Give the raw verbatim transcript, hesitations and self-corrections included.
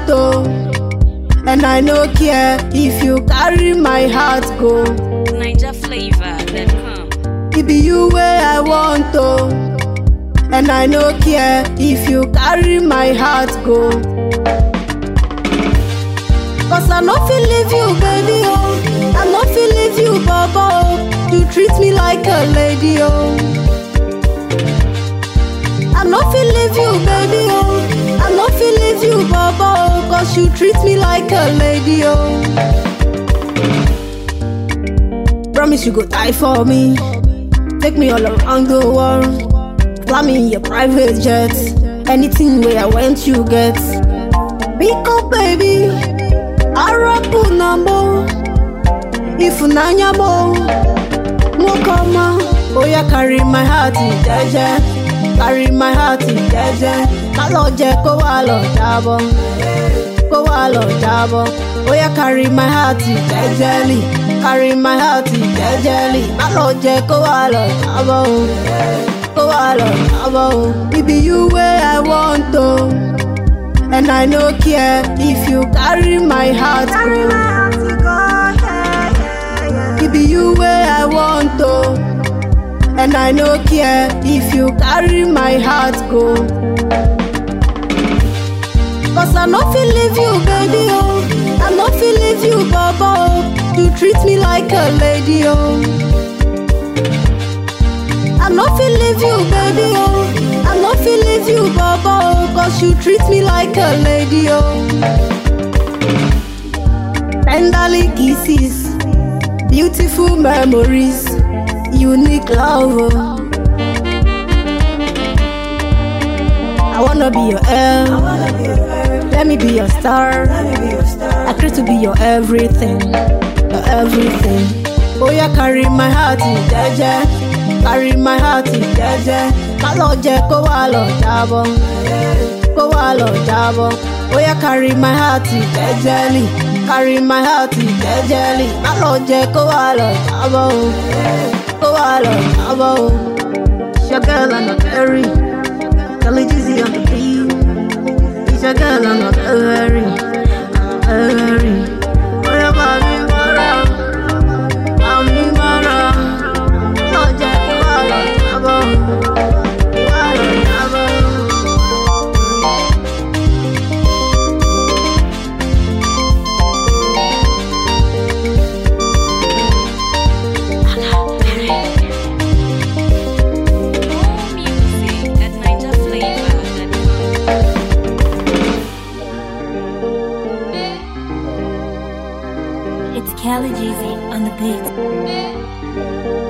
to, and I no care if you carry my heart go. Niger Flavor dot com. It be you where I want to, and I no care if you carry my heart go. Cause I no feel leave you, baby, oh. I no feel leave you, baba, oh. You treat me like a lady, oh. I no feel leave you, baby, oh. I no feel leave you, baba, oh. Cause you treat me like a lady, oh. Promise you go die for me. Take me all around the world. Fly me in your private jet. Anything where I went, you get. Pick up, baby. Arapu nambo. Ifunanya mo. Mokoma. Oh yeah, carry my heart in jeje. Carry my heart in jeje. Kaloje ko walo jabo. Ko walo jabo. Oh yeah, carry my heart in jejely. Carry my heart in jejely. Kaloje ko walo jabo. Ko walo jabo. It be you where I want to, and I no care if you carry my heart go. It be you where I want to, and I no care if you carry my heart go. Cause I no feel leave you, baby, oh. I no feel leave you, baba, oh. You treat me like a lady, oh. I no feel leave you, baby, oh. I no feel leave you, baba, oh. Cause you treat me like a lady, oh. Tenderly kisses, beautiful memories, unique love, oh. I wanna be your air, let me be your star. I crave to be your everything, your everything. Oh yeah, carry my heart in jeje. Carry my heart in jeje. Kaloje ko walo jabo. Ko walo jabo. Oh yeah, carry my heart in jejely. Carry my heart in jejely. Kaloje ko walo jabo. Ko walo jabo. It's your girl and not very. Kelly Jizzy on the beat. It's your girl and not very. Very. Oh yeah, baby, mara. Mami mara. Kaloje ko walo jabo. It's Kelly Jizzy on the beat.